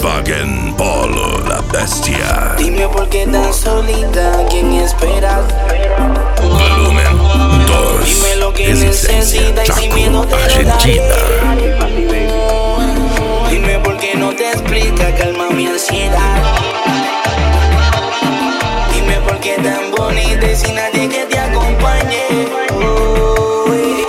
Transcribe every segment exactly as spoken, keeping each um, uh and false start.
Volkswagen Polo, la bestia. Dime por qué tan solita, ¿quién esperas? Volumen dos. Dime lo que Resistencia, necesitas y sin miedo te lo Argentina. daré. Dime por qué no te explica, calma mi ansiedad. Dime por qué tan bonita y sin nadie que te acompañe. Uy.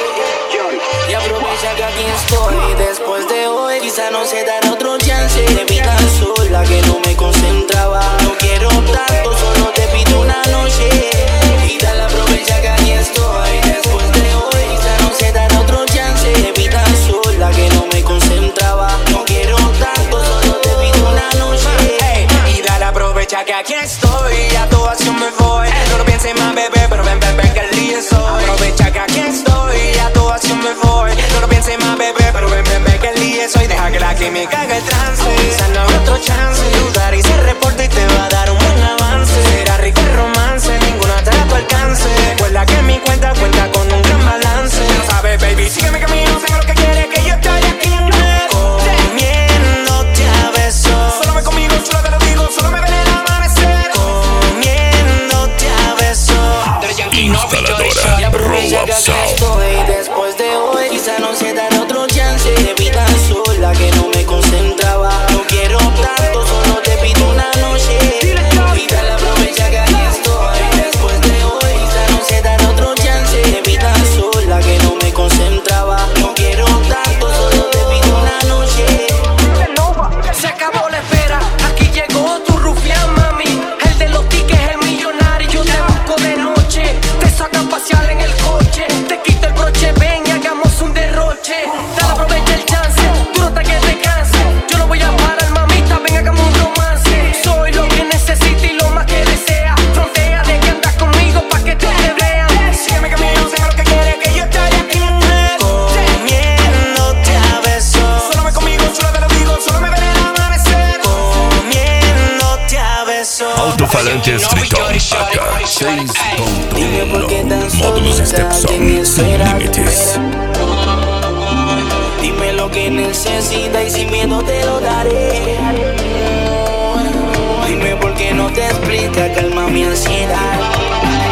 Y aprovecha que aquí estoy después de hoy. Quizá no se dará otro chance de vida sola que no me concentraba. No quiero tanto, solo te pido una noche. Y dale, aprovecha que aquí estoy después de hoy. Quizá no se dará otro chance de vida sola que no me concentraba. No quiero tanto, solo te pido una noche. Hey, y dale, aprovecha que aquí estoy. A tu acción me voy. No lo pienses más, bebé, pero ven, ven, ven, que el día soy. Aprovecha que aquí estoy. A tu acción me voy. No lo pienses más, bebé, pero ven, ven, ven, que el día soy. Deja que la química haga el trance. Quizá no habrá otro chance. Dudar y se reporta y te va a dar un buen avance. Será rico el romance, ninguna te da a tu alcance. Recuerda que mi cuenta cuenta con un gran balance. Ya lo sabes, baby, sígueme camino, sé lo que quieres, que yo estoy aquí. Comiéndote a besos. Solo ven conmigo, chulo, te lo digo, solo me ven el amanecer. Comiéndote a besos. Instaladora Y aprovecha Roll que Up aquí Sound. estoy después de hoy. Quizá no se dará otro chance de vida sola que no me concentraba. No quiero tanto, solo te pido una noche. Y dale, aprovecha que aquí estoy después de hoy. Quizá no se dará otro chance de vida sola que no me concentraba. No quiero tanto, solo te pido una noche. Se acabó la espera, aquí llegó tu rufián, mami. El de los tickets, el millonario, yo te busco de noche. Te saca a pasear en el coche, te quito el broche, ven y hagamos un derroche. Dale, aprovecha el chance, tú no te que te canses. Yo no voy a parar, mamita, ven, hagamos un romance. Soy lo que necesita y lo más que desea. Frontea de que andas conmigo pa' que te vean. Sígueme camino, sé lo que quieres, que yo estoy aquí. Comiéndote a besos. Solo ven conmigo, chulo, te lo digo, solo me ven el amanecer. Comiéndote a besos. Alto-falante Triton A K seis punto Dime por qué tan uno. Módulos solita, Stepson ¿quién sin espera? límites. Dime lo que necesitas y sin miedo te lo daré. Dime por qué no te explica, calma mi ansiedad.